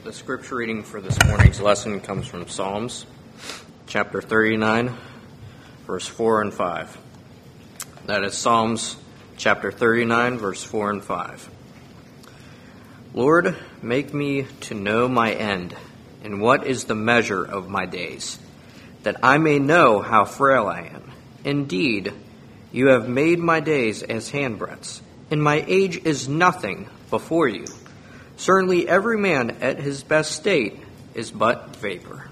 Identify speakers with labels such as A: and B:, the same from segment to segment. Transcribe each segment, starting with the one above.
A: The scripture reading for this morning's lesson comes from Psalms, chapter 39, verse 4 and 5. That is Psalms, chapter 39, verse 4 and 5. Lord, make me to know my end, and what is the measure of my days, that I may know how frail I am. Indeed, you have made my days as handbreadths, and my age is nothing before you. Certainly every man at his best state is but vapor.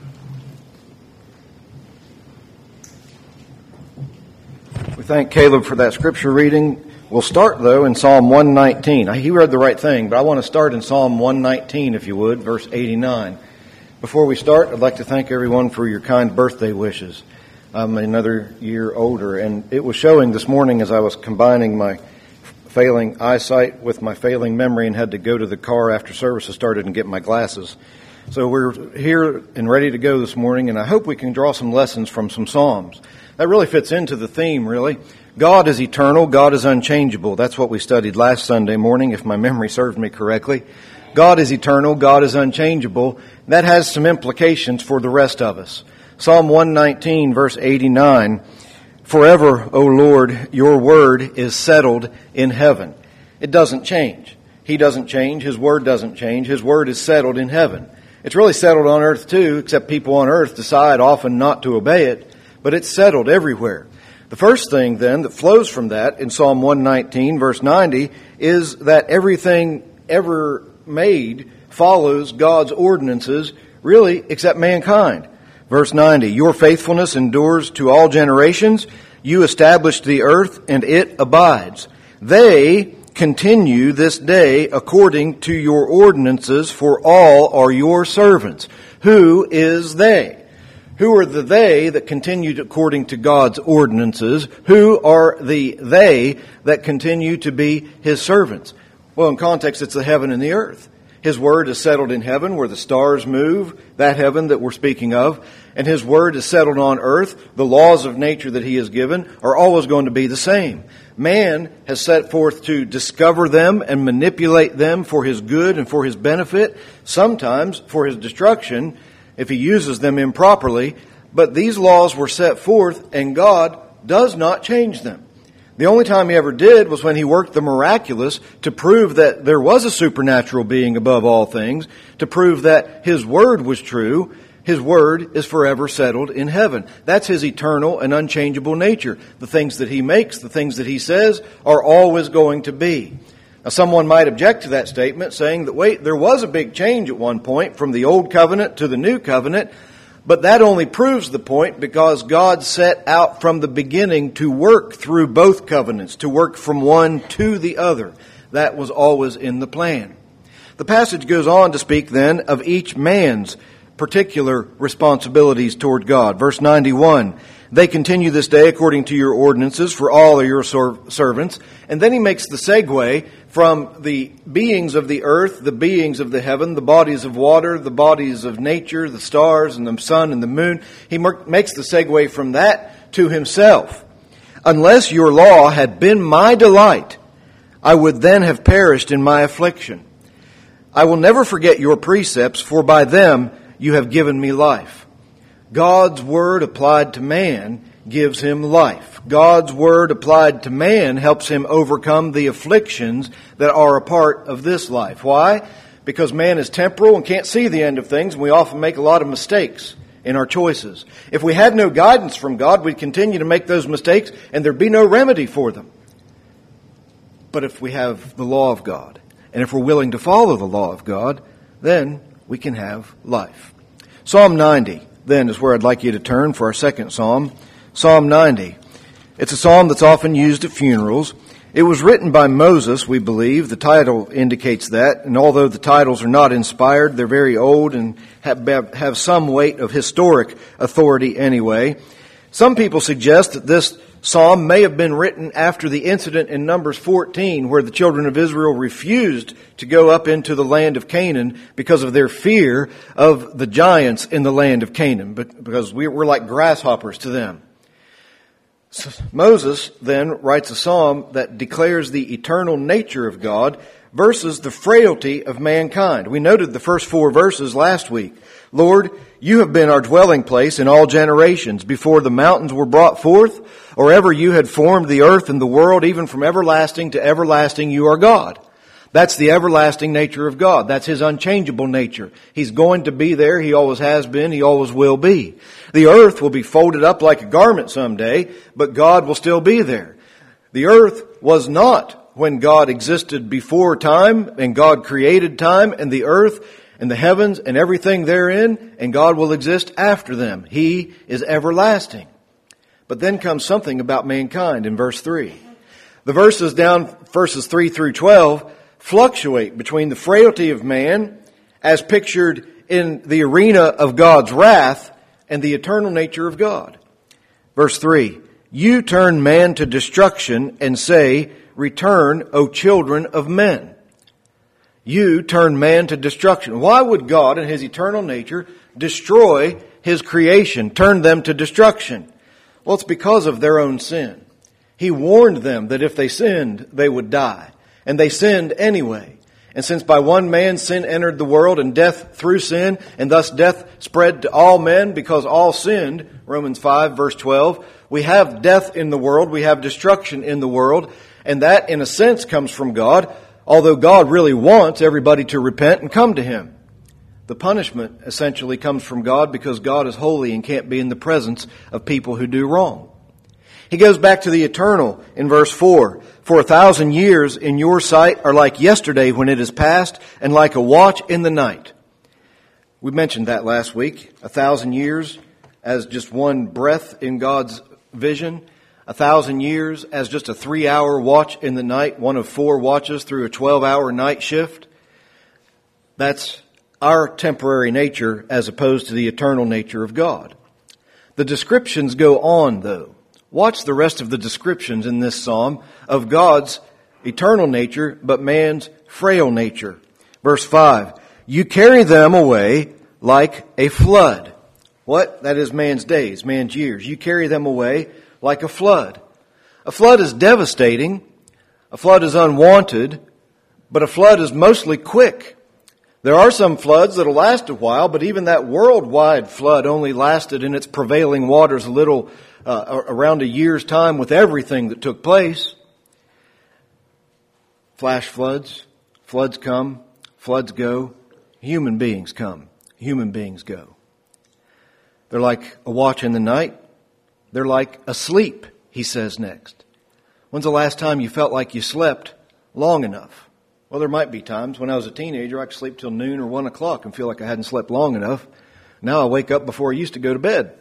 B: We thank Caleb for that scripture reading. We'll start, though, in Psalm 119. He read the right thing, but I want to start in Psalm 119, if you would, verse 89. Before we start, I'd like to thank everyone for your kind birthday wishes. I'm another year older, and it was showing this morning as I was combining my failing eyesight with my failing memory and had to go to the car after services started and get my glasses. So we're here and ready to go this morning, and I hope we can draw some lessons from some Psalms. That really fits into the theme, really. God is eternal. God is unchangeable. That's what we studied last Sunday morning, if my memory served me correctly. God is eternal. God is unchangeable. That has some implications for the rest of us. Psalm 119, verse 89, "Forever, O Lord, your word is settled in heaven." It doesn't change. He doesn't change. His word doesn't change. His word is settled in heaven. It's really settled on earth too, except people on earth decide often not to obey it, but it's settled everywhere. The first thing then that flows from that in Psalm 119, verse 90, is that everything ever made follows God's ordinances, really, except mankind. Verse 90, "Your faithfulness endures to all generations. You established the earth, and it abides. They continue this day according to your ordinances, for all are your servants." Who is they? Who are the they that continued according to God's ordinances? Who are the they that continue to be His servants? Well, in context, it's the heaven and the earth. His word is settled in heaven where the stars move, that heaven that we're speaking of. And His word is settled on earth. The laws of nature that He has given are always going to be the same. Man has set forth to discover them and manipulate them for his good and for his benefit, sometimes for his destruction if he uses them improperly. But these laws were set forth, and God does not change them. The only time He ever did was when He worked the miraculous to prove that there was a supernatural being above all things, to prove that His word was true. His word is forever settled in heaven. That's His eternal and unchangeable nature. The things that He makes, the things that He says, are always going to be. Now, someone might object to that statement, saying that, wait, there was a big change at one point from the old covenant to the new covenant. But that only proves the point because God set out from the beginning to work through both covenants, to work from one to the other. That was always in the plan. The passage goes on to speak then of each man's particular responsibilities toward God. Verse 91, "They continue this day according to your ordinances, for all are your servants." And then he makes the segue from the beings of the earth, the beings of the heaven, the bodies of water, the bodies of nature, the stars and the sun and the moon. He makes the segue from that to Himself. "Unless your law had been my delight, I would then have perished in my affliction. I will never forget your precepts, for by them you have given me life." God's word applied to man gives him life. God's word applied to man helps him overcome the afflictions that are a part of this life. Why? Because man is temporal and can't see the end of things, and we often make a lot of mistakes in our choices. If we had no guidance from God, we'd continue to make those mistakes, and there'd be no remedy for them. But if we have the law of God, and if we're willing to follow the law of God, then we can have life. Psalm 90, then, is where I'd like you to turn for our second psalm. Psalm 90. It's a psalm that's often used at funerals. It was written by Moses, we believe. The title indicates that. And although the titles are not inspired, they're very old and have some weight of historic authority anyway. Some people suggest that this psalm may have been written after the incident in Numbers 14 where the children of Israel refused to go up into the land of Canaan because of their fear of the giants in the land of Canaan, because we're like grasshoppers to them. So Moses then writes a psalm that declares the eternal nature of God versus the frailty of mankind. We noted the first 4 verses last week. Lord, you have been our dwelling place in all generations, before the mountains were brought forth, or ever you had formed the earth and the world, even from everlasting to everlasting you are God. That's the everlasting nature of God. That's His unchangeable nature. He's going to be there. He always has been. He always will be. The earth will be folded up like a garment someday, but God will still be there. The earth was not when God existed before time, and God created time and the earth and the heavens and everything therein, and God will exist after them. He is everlasting. But then comes something about mankind in verse 3. The verses down, verses 3 through 12, fluctuate between the frailty of man, as pictured in the arena of God's wrath, and the eternal nature of God. Verse 3, you turn man to destruction and say, return, O children of men. You turn man to destruction. Why would God in His eternal nature destroy His creation, turn them to destruction? Well, it's because of their own sin. He warned them that if they sinned, they would die. And they sinned anyway. And since by one man sin entered the world, and death through sin, and thus death spread to all men because all sinned, Romans 5 verse 12, we have death in the world, we have destruction in the world, and that in a sense comes from God, although God really wants everybody to repent and come to Him. The punishment essentially comes from God because God is holy and can't be in the presence of people who do wrong. He goes back to the eternal in verse 4. For 1,000 years in your sight are like yesterday when it is past, and like a watch in the night. We mentioned that last week. 1,000 years as just one breath in God's vision. 1,000 years as just a 3-hour watch in the night, one of 4 watches through a 12-hour night shift. That's our temporary nature as opposed to the eternal nature of God. The descriptions go on, though. Watch the rest of the descriptions in this psalm of God's eternal nature, but man's frail nature. Verse 5, you carry them away like a flood. What? That is man's days, man's years. You carry them away like a flood. A flood is devastating. A flood is unwanted, but a flood is mostly quick. There are some floods that'll last a while, but even that worldwide flood only lasted in its prevailing waters a little around a year's time with everything that took place. Flash floods, floods come, floods go. Human beings come, human beings go. They're like a watch in the night. They're like asleep, he says next. When's the last time you felt like you slept long enough? Well, there might be times. When I was a teenager, I could sleep till noon or 1 o'clock and feel like I hadn't slept long enough. Now I wake up before I used to go to bed.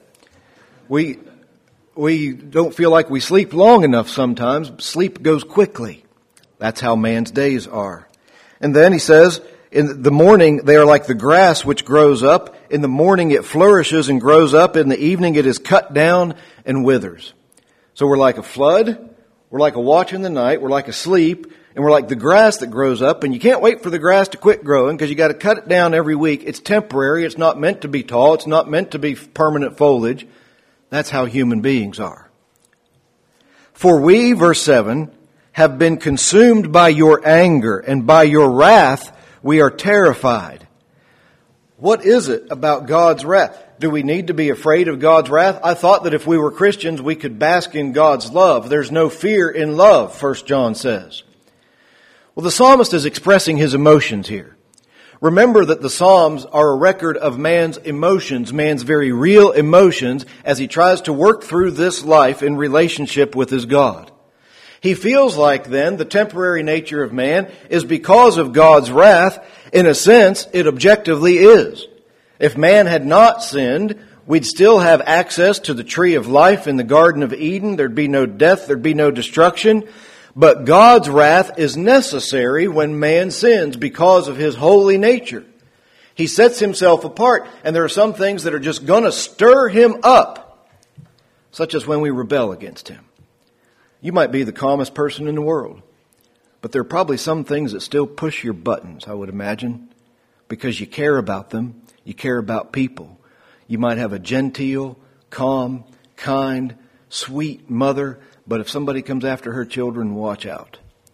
B: We don't feel like we sleep long enough sometimes. Sleep goes quickly. That's how man's days are. And then he says, in the morning they are like the grass which grows up. In the morning it flourishes and grows up. In the evening it is cut down and withers. So we're like a flood. We're like a watch in the night. We're like asleep. And we're like the grass that grows up. And you can't wait for the grass to quit growing because you got to cut it down every week. It's temporary. It's not meant to be tall. It's not meant to be permanent foliage. That's how human beings are. For we, verse 7, have been consumed by your anger, and by your wrath we are terrified. What is it about God's wrath? Do we need to be afraid of God's wrath? I thought that if we were Christians, we could bask in God's love. There's no fear in love, 1 John says. Well, the psalmist is expressing his emotions here. Remember that the Psalms are a record of man's emotions, man's very real emotions, as he tries to work through this life in relationship with his God. He feels like then the temporary nature of man is because of God's wrath. In a sense, it objectively is. If man had not sinned, we'd still have access to the tree of life in the Garden of Eden. There'd be no death, there'd be no destruction. But God's wrath is necessary when man sins because of His holy nature. He sets Himself apart, and there are some things that are just going to stir Him up, such as when we rebel against Him. You might be the calmest person in the world, but there are probably some things that still push your buttons, I would imagine, because you care about them, you care about people. You might have a genteel, calm, kind, sweet mother, but if somebody comes after her children, watch out.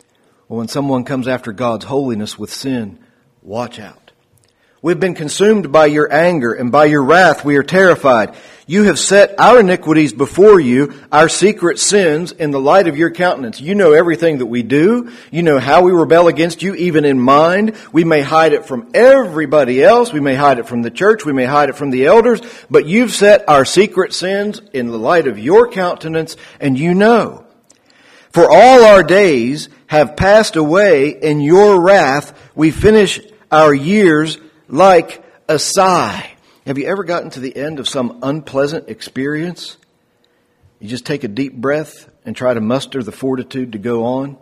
B: Well, when someone comes after God's holiness with sin, watch out. We've been consumed by your anger, and by your wrath we are terrified. You have set our iniquities before you, our secret sins, in the light of your countenance. You know everything that we do. You know how we rebel against you, even in mind. We may hide it from everybody else. We may hide it from the church. We may hide it from the elders. But you've set our secret sins in the light of your countenance, and you know. For all our days have passed away in your wrath. We finish our years like a sigh. Have you ever gotten to the end of some unpleasant experience? You just take a deep breath and try to muster the fortitude to go on.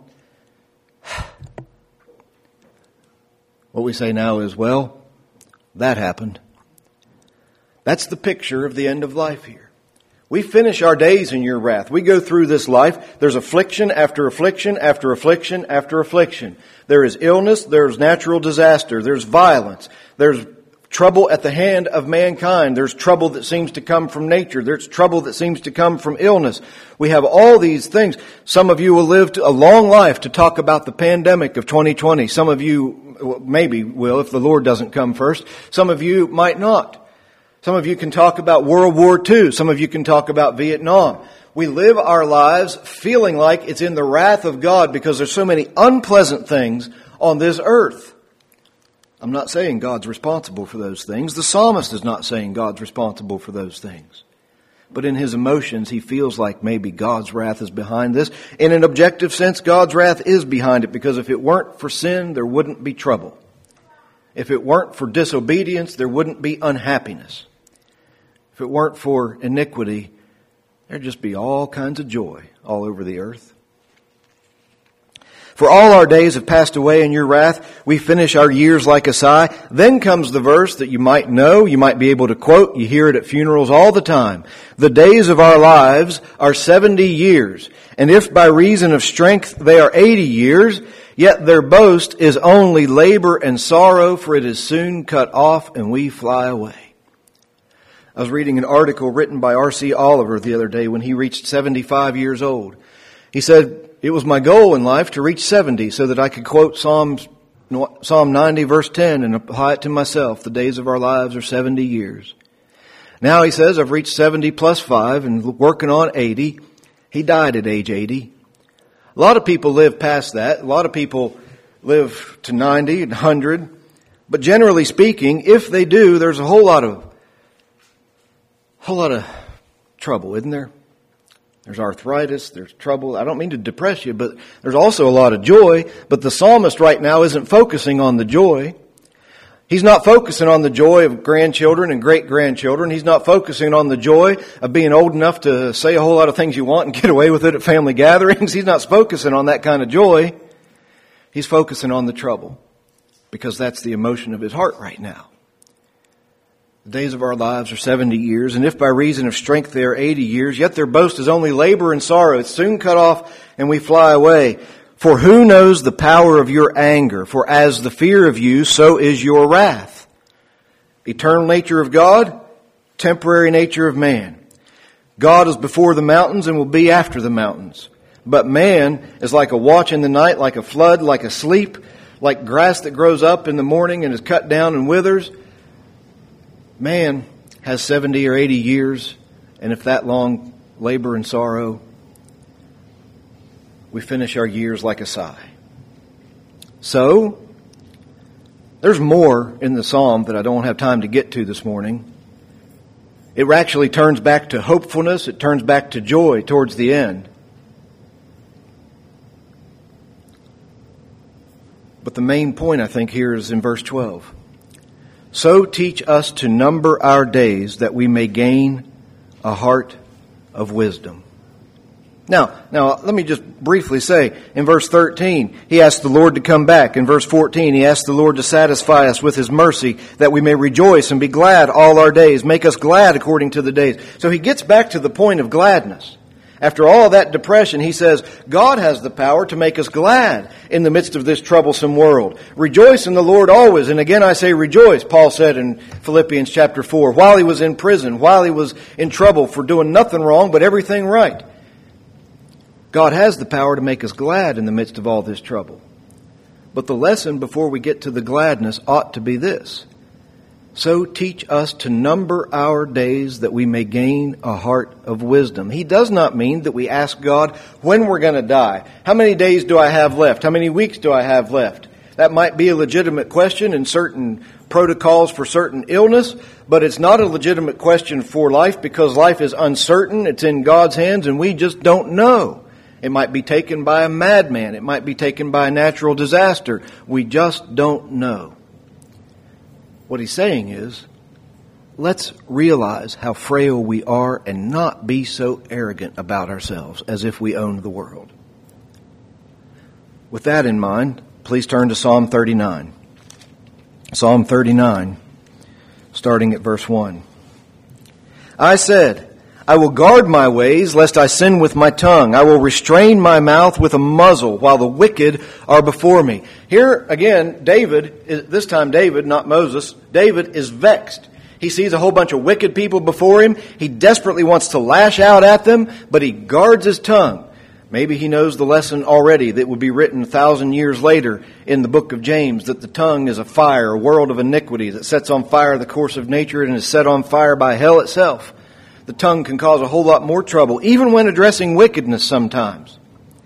B: What we say now is, well, that happened. That's the picture of the end of life here. We finish our days in your wrath. We go through this life. There's affliction after affliction after affliction after affliction. There is illness. There's natural disaster. There's violence. There's trouble at the hand of mankind. There's trouble that seems to come from nature. There's trouble that seems to come from illness. We have all these things. Some of you will live a long life to talk about the pandemic of 2020. Some of you maybe will if the Lord doesn't come first. Some of you might not. Some of you can talk about World War II. Some of you can talk about Vietnam. We live our lives feeling like it's in the wrath of God because there's so many unpleasant things on this earth. I'm not saying God's responsible for those things. The psalmist is not saying God's responsible for those things. But in his emotions, he feels like maybe God's wrath is behind this. In an objective sense, God's wrath is behind it because if it weren't for sin, there wouldn't be trouble. If it weren't for disobedience, there wouldn't be unhappiness. If it weren't for iniquity, there'd just be all kinds of joy all over the earth. For all our days have passed away in your wrath. We finish our years like a sigh. Then comes the verse that you might know, you might be able to quote. You hear it at funerals all the time. The days of our lives are 70 years. And if by reason of strength they are 80 years, yet their boast is only labor and sorrow, for it is soon cut off and we fly away. I was reading an article written by R.C. Oliver the other day when he reached 75 years old. He said, it was my goal in life to reach 70 so that I could quote Psalm 90 verse 10 and apply it to myself. The days of our lives are 70 years. Now he says, I've reached 70 plus 5 and working on 80. He died at age 80. A lot of people live past that. A lot of people live to 90 and 100. But generally speaking, if they do, there's a whole lot of trouble, isn't there? There's arthritis, there's trouble. I don't mean to depress you, but there's also a lot of joy. But the psalmist right now isn't focusing on the joy. He's not focusing on the joy of grandchildren and great-grandchildren. He's not focusing on the joy of being old enough to say a whole lot of things you want and get away with it at family gatherings. He's not focusing on that kind of joy. He's focusing on the trouble because that's the emotion of his heart right now. The days of our lives are 70 years, and if by reason of strength they are 80 years, yet their boast is only labor and sorrow. It's soon cut off and we fly away. For who knows the power of your anger? For as the fear of you, so is your wrath. Eternal nature of God, temporary nature of man. God is before the mountains and will be after the mountains. But man is like a watch in the night, like a flood, like a sleep, like grass that grows up in the morning and is cut down and withers. Man has 70 or 80 years, and if that long labor and sorrow, we finish our years like a sigh. So, there's more in the psalm that I don't have time to get to this morning. It actually turns back to hopefulness. It turns back to joy towards the end. But the main point, I think, here is in verse 12. So teach us to number our days that we may gain a heart of wisdom. Now, let me just briefly say, in verse 13, he asked the Lord to come back. In verse 14, he asked the Lord to satisfy us with his mercy, that we may rejoice and be glad all our days. Make us glad according to the days. So he gets back to the point of gladness. After all that depression, he says, God has the power to make us glad in the midst of this troublesome world. Rejoice in the Lord always. And again I say rejoice, Paul said in Philippians chapter 4, while he was in prison, while he was in trouble for doing nothing wrong but everything right. God has the power to make us glad in the midst of all this trouble. But the lesson before we get to the gladness ought to be this. So teach us to number our days that we may gain a heart of wisdom. He does not mean that we ask God when we're going to die. How many days do I have left? How many weeks do I have left? That might be a legitimate question in certain protocols for certain illness, but it's not a legitimate question for life because life is uncertain. It's in God's hands and we just don't know. It might be taken by a madman. It might be taken by a natural disaster. We just don't know. What he's saying is, let's realize how frail we are and not be so arrogant about ourselves as if we own the world. With that in mind, please turn to Psalm 39. Psalm 39, starting at verse 1. I said, I will guard my ways, lest I sin with my tongue. I will restrain my mouth with a muzzle, while the wicked are before me. Here, again, this time David, not Moses, David is vexed. He sees a whole bunch of wicked people before him. He desperately wants to lash out at them, but he guards his tongue. Maybe he knows the lesson already that would be written 1,000 years later in the book of James, that the tongue is a fire, a world of iniquity that sets on fire the course of nature and is set on fire by hell itself. The tongue can cause a whole lot more trouble, even when addressing wickedness sometimes.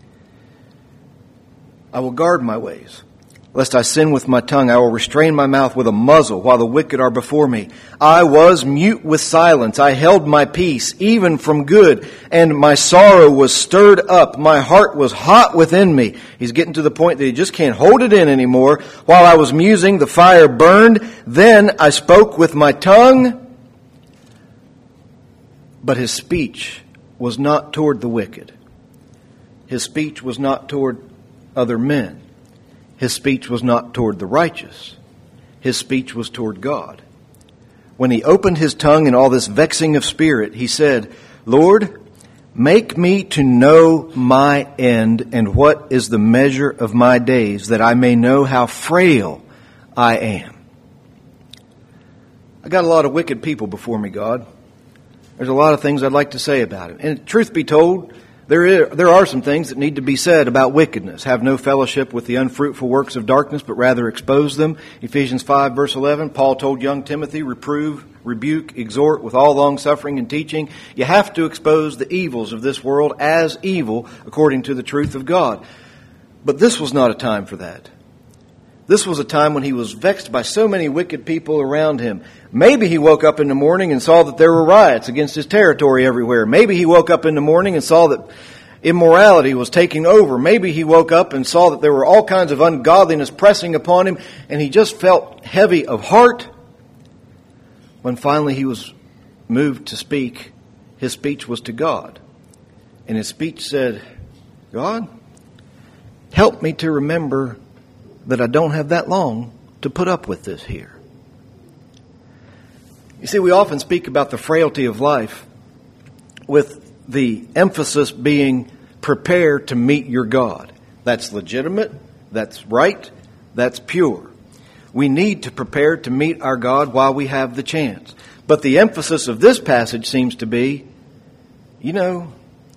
B: I will guard my ways, lest I sin with my tongue. I will restrain my mouth with a muzzle, while the wicked are before me. I was mute with silence. I held my peace, even from good, and my sorrow was stirred up. My heart was hot within me. He's getting to the point that he just can't hold it in anymore. While I was musing, the fire burned. Then I spoke with my tongue. But his speech was not toward the wicked. His speech was not toward other men. His speech was not toward the righteous. His speech was toward God. When he opened his tongue in all this vexing of spirit, he said, Lord, make me to know my end and what is the measure of my days, that I may know how frail I am. I got a lot of wicked people before me, God. There's a lot of things I'd like to say about it. And truth be told, there are some things that need to be said about wickedness. Have no fellowship with the unfruitful works of darkness, but rather expose them. Ephesians 5, verse 11, Paul told young Timothy, reprove, rebuke, exhort with all long-suffering and teaching. You have to expose the evils of this world as evil according to the truth of God. But this was not a time for that. This was a time when he was vexed by so many wicked people around him. Maybe he woke up in the morning and saw that there were riots against his territory everywhere. Maybe he woke up in the morning and saw that immorality was taking over. Maybe he woke up and saw that there were all kinds of ungodliness pressing upon him, and he just felt heavy of heart. When finally he was moved to speak, his speech was to God. And his speech said, God, help me to remember that I don't have that long to put up with this here. You see, we often speak about the frailty of life with the emphasis being prepare to meet your God. That's legitimate, that's right, that's pure. We need to prepare to meet our God while we have the chance. But the emphasis of this passage seems to be, there's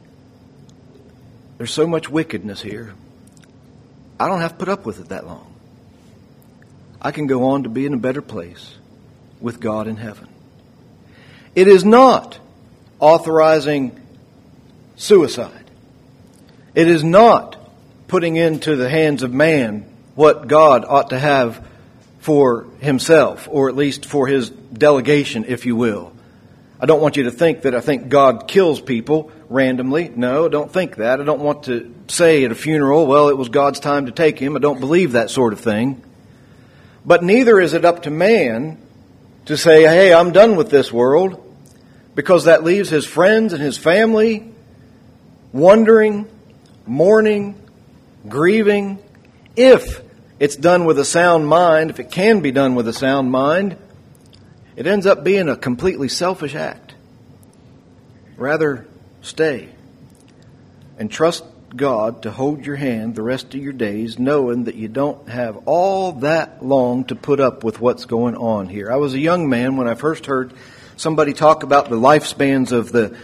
B: so much wickedness here. I don't have to put up with it that long. I can go on to be in a better place with God in heaven. It is not authorizing suicide. It is not putting into the hands of man what God ought to have for himself, or at least for his delegation, if you will. I don't want you to think that I think God kills people randomly. No, I don't think that. I don't want to say at a funeral, well, it was God's time to take him. I don't believe that sort of thing. But neither is it up to man to say, hey, I'm done with this world, because that leaves his friends and his family wondering, mourning, grieving. If it's done with a sound mind, if it can be done with a sound mind, it ends up being a completely selfish act. Rather, stay and trust God to hold your hand the rest of your days, knowing that you don't have all that long to put up with what's going on here. I was a young man when I first heard somebody talk about the lifespans of the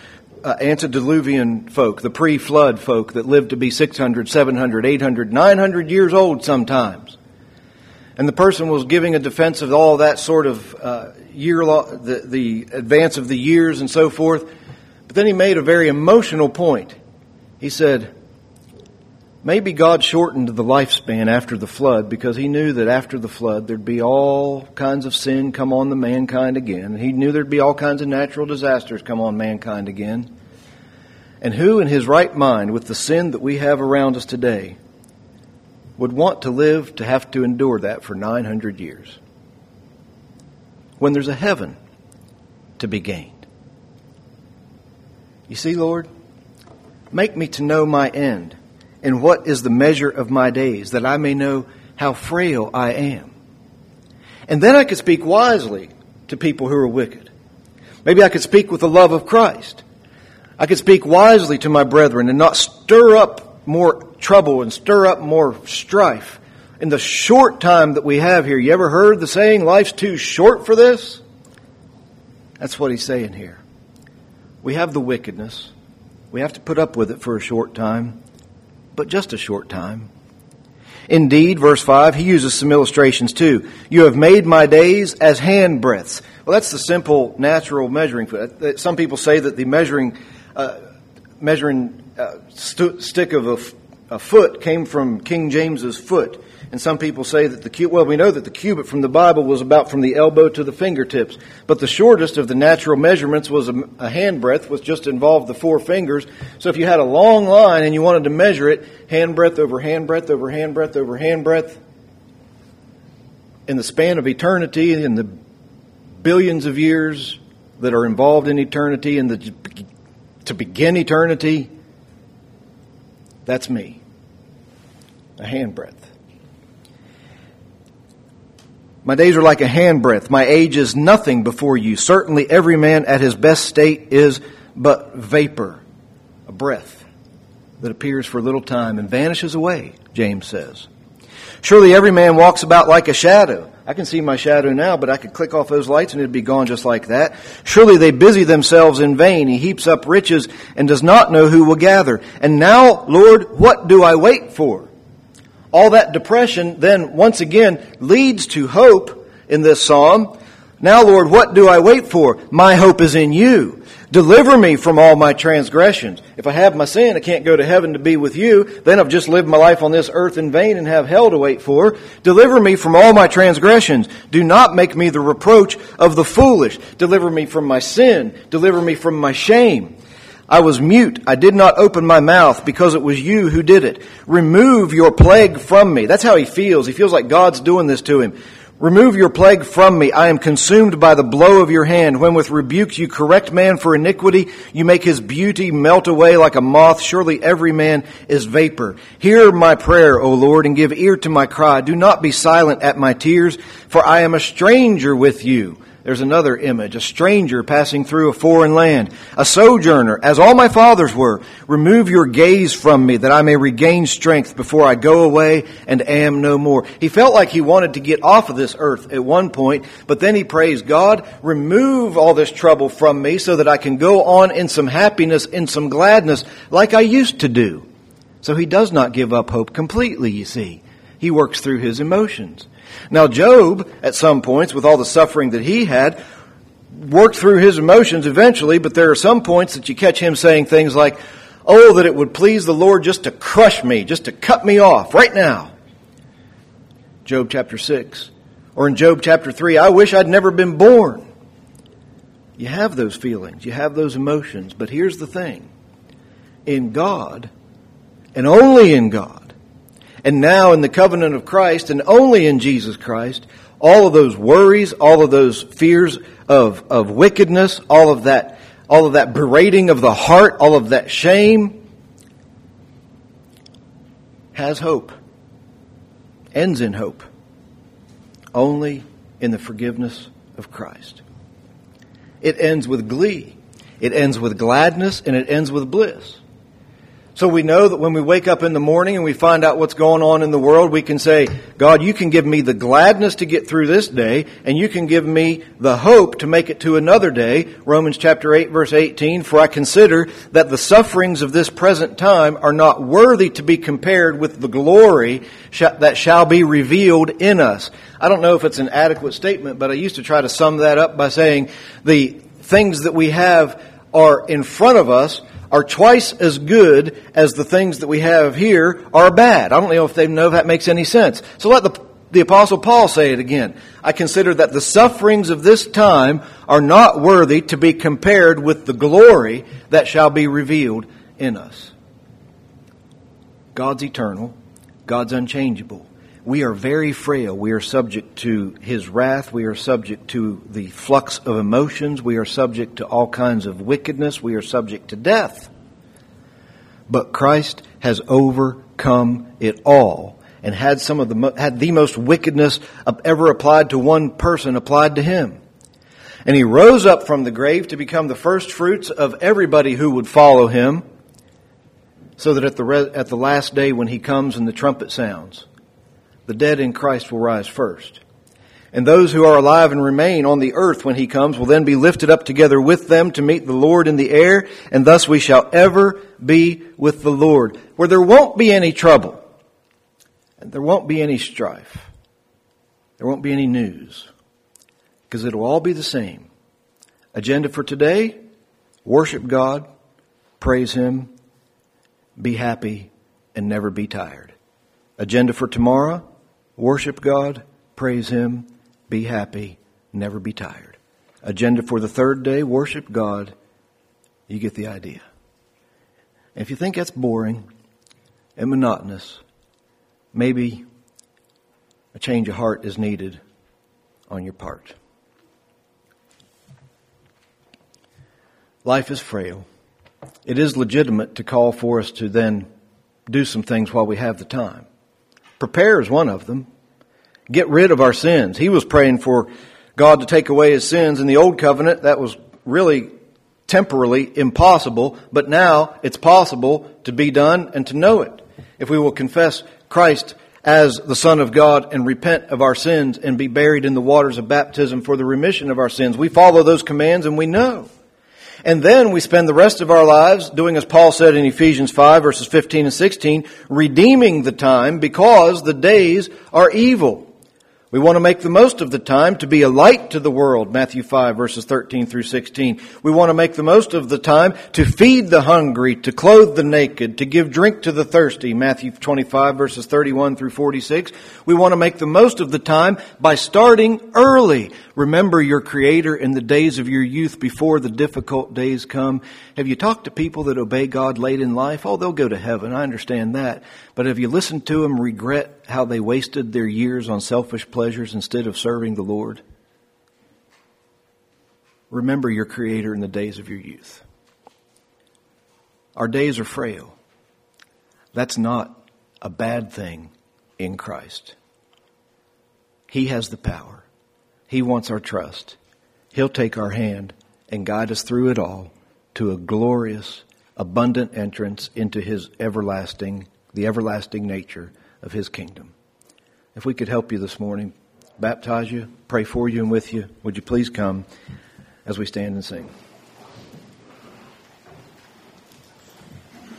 B: antediluvian folk, the pre-flood folk that lived to be 600, 700, 800, 900 years old sometimes. And the person was giving a defense of all that sort of the advance of the years and so forth. But then he made a very emotional point. He said, maybe God shortened the lifespan after the flood because he knew that after the flood there'd be all kinds of sin come on the mankind again. He knew there'd be all kinds of natural disasters come on mankind again. And who in his right mind, with the sin that we have around us today, would want to live to have to endure that for 900 years when there's a heaven to be gained? You see, Lord, make me to know my end and what is the measure of my days, that I may know how frail I am. And then I could speak wisely to people who are wicked. Maybe I could speak with the love of Christ. I could speak wisely to my brethren and not stir up more trouble and stir up more strife in the short time that we have here. You ever heard the saying, life's too short for this? That's what he's saying here. We have the wickedness. We have to put up with it for a short time, but just a short time. Indeed, verse 5, he uses some illustrations too. You have made my days as handbreadths. Well, that's the simple, natural measuring. Some people say that the measuring stick of a foot came from King James's foot. And some people say that we know that the cubit from the Bible was about from the elbow to the fingertips. But the shortest of the natural measurements was a handbreadth, which just involved the 4 fingers. So if you had a long line and you wanted to measure it, handbreadth over handbreadth over handbreadth over handbreadth, in the span of eternity, in the billions of years that are involved in eternity and to begin eternity, that's me. A handbreadth. My days are like a handbreadth. My age is nothing before you. Certainly every man at his best state is but vapor, a breath that appears for a little time and vanishes away, James says. Surely every man walks about like a shadow. I can see my shadow now, but I could click off those lights and it'd be gone just like that. Surely they busy themselves in vain. He heaps up riches and does not know who will gather. And now, Lord, what do I wait for? All that depression then once again leads to hope in this psalm. Now, Lord, what do I wait for? My hope is in you. Deliver me from all my transgressions. If I have my sin, I can't go to heaven to be with you. Then I've just lived my life on this earth in vain and have hell to wait for. Deliver me from all my transgressions. Do not make me the reproach of the foolish. Deliver me from my sin. Deliver me from my shame. I was mute. I did not open my mouth because it was you who did it. Remove your plague from me. That's how he feels. He feels like God's doing this to him. Remove your plague from me. I am consumed by the blow of your hand. When with rebuke you correct man for iniquity, you make his beauty melt away like a moth. Surely every man is vapor. Hear my prayer, O Lord, and give ear to my cry. Do not be silent at my tears, for I am a stranger with you. There's another image, a stranger passing through a foreign land, a sojourner, as all my fathers were. Remove your gaze from me, that I may regain strength before I go away and am no more. He felt like he wanted to get off of this earth at one point, but then he prays, God, remove all this trouble from me so that I can go on in some happiness, in some gladness, like I used to do. So he does not give up hope completely, you see. He works through his emotions. Now, Job, at some points, with all the suffering that he had, worked through his emotions eventually, but there are some points that you catch him saying things like, oh, that it would please the Lord just to crush me, just to cut me off right now. Job chapter 6. Or in Job chapter 3, I wish I'd never been born. You have those feelings, you have those emotions, but here's the thing. In God, and only in God, and now in the covenant of Christ, and only in Jesus Christ, all of those worries, all of those fears of wickedness, all of that berating of the heart, all of that shame, has hope, ends in hope, only in the forgiveness of Christ. It ends with glee, it ends with gladness, and it ends with bliss. So we know that when we wake up in the morning and we find out what's going on in the world, we can say, God, you can give me the gladness to get through this day, and you can give me the hope to make it to another day. Romans chapter 8, verse 18, for I consider that the sufferings of this present time are not worthy to be compared with the glory that shall be revealed in us. I don't know if it's an adequate statement, but I used to try to sum that up by saying the things that we have are in front of us are twice as good as the things that we have here are bad. I don't know if that makes any sense. So let the Apostle Paul say it again. I consider that the sufferings of this time are not worthy to be compared with the glory that shall be revealed in us. God's eternal. God's unchangeable. We are very frail. We are subject to His wrath. We are subject to the flux of emotions. We are subject to all kinds of wickedness. We are subject to death. But Christ has overcome it all and had the most wickedness ever applied to one person applied to Him. And He rose up from the grave to become the first fruits of everybody who would follow Him, so that at the last day when He comes and the trumpet sounds, the dead in Christ will rise first. And those who are alive and remain on the earth when He comes will then be lifted up together with them to meet the Lord in the air, and thus we shall ever be with the Lord, where there won't be any trouble, and there won't be any strife, there won't be any news, because it'll all be the same. Agenda for today: worship God, praise Him, be happy, and never be tired. Agenda for tomorrow: worship God, praise Him, be happy, never be tired. Agenda for the third day: worship God. You get the idea. And if you think that's boring and monotonous, maybe a change of heart is needed on your part. Life is frail. It is legitimate to call for us to then do some things while we have the time. Prepare is one of them. Get rid of our sins. He was praying for God to take away his sins in the old covenant. That was really temporally impossible, but now it's possible to be done and to know it. If we will confess Christ as the Son of God and repent of our sins and be buried in the waters of baptism for the remission of our sins, we follow those commands and we know. And then we spend the rest of our lives doing as Paul said in Ephesians 5 verses 15 and 16, redeeming the time because the days are evil. We want to make the most of the time to be a light to the world, Matthew 5 verses 13 through 16. We want to make the most of the time to feed the hungry, to clothe the naked, to give drink to the thirsty, Matthew 25 verses 31 through 46. We want to make the most of the time by starting early. Remember your Creator in the days of your youth before the difficult days come. Have you talked to people that obey God late in life? Oh, they'll go to heaven. I understand that. But have you listened to them regret how they wasted their years on selfish pleasures instead of serving the Lord? Remember your Creator in the days of your youth. Our days are frail. That's not a bad thing in Christ. He has the power. He wants our trust. He'll take our hand and guide us through it all to a glorious, abundant entrance into His the everlasting nature of His kingdom. If we could help you this morning, baptize you, pray for you and with you, would you please come as we stand and sing?